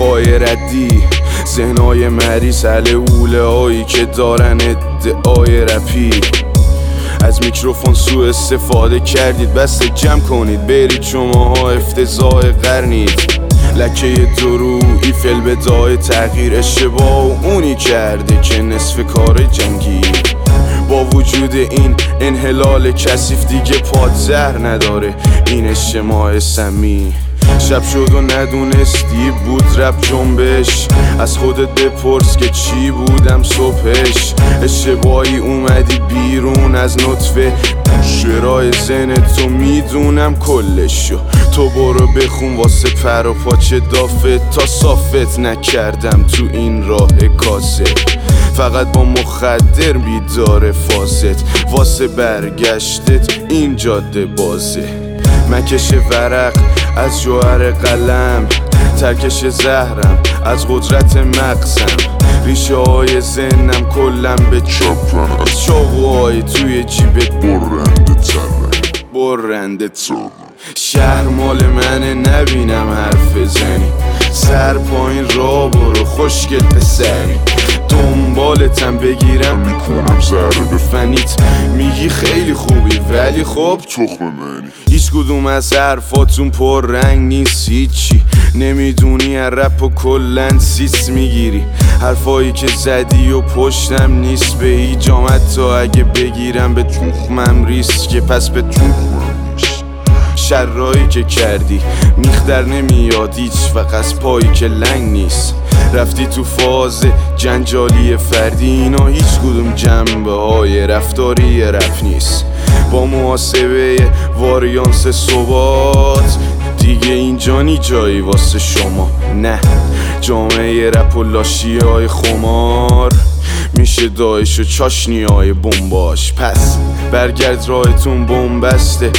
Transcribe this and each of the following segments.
های ردی، ذهنای مریض، حلوله هایی که دارن ادعای رپی. از میکروفون سوء استفاده کردید، بس جمع کنید برید، شماها افتضاح قرنید. لکه درویی فل بدای تغییر، اشتباه و اونی کرده که نصف کار جنگی. با وجود این انحلال کثیف دیگه پادزهر نداره این اجتماع سمی. شب شد و ندونستی بود رپ جنبش، از خودت بپرس که چی بودم صبحش. اشتباهی اومدی بیرون از نطفه، شرای زنتو میدونم کلشو. تو برو بخون واسه پر و پاچه دافت، تا صافت نکردم تو این راه کاسه. فقط با مخدر بیداره فاست، واسه برگشتت این جاده بازه. مکش ورق از جوهر قلم، ترکش زهرم از قدرت مغزم. ریشه های ذهنم کلم به چپن، از چاقوهای توی جیبت برنده ترم. شهر مال منه نبینم حرف بزنی، سر پایین را برو خوشگل پسری. دنبالتم بگیرم میکنم ضربه فنیت، میگی خیلی خوبی ولی خب تخم منی. هیچ کدوم از حرفاتون پر رنگ نیست، هیچی نمیدونی از رپ و کلن سیس میگیری. حرفایی که زدی و پشتم نیست به هیچ آمد، تا اگه بگیرم به تخمم ریسکه، پس به تخمم. شرایی که کردی میخ در نمیاد هیچ وقت پایی که لنگ نیست. رفتی تو فاز جنجالی فردی، اینا هیچ کدوم جنبه های رفتاری رپ نیست. با محاسبه واریانس ثبات دیگه اینجا نی جایی واسه شما. نه جامعه رپ و لاشی های خمار میشه داعش و چاشنی های بمباش. پس برگرد راهتون بمبسته،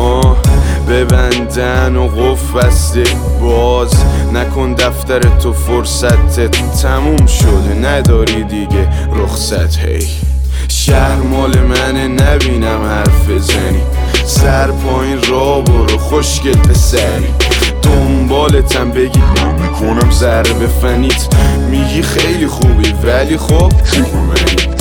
ببندن و قف بسته. باز نکن دفتر تو فرصتت تموم شده، نداری دیگه رخصت. هی شهر مال منه نبینم حرف بزنی، سر پایین را برو خوشگل پسری. دنبالتم بگی میکنم ضربه فنیت، میگی خیلی خوبی ولی خب تخم منی.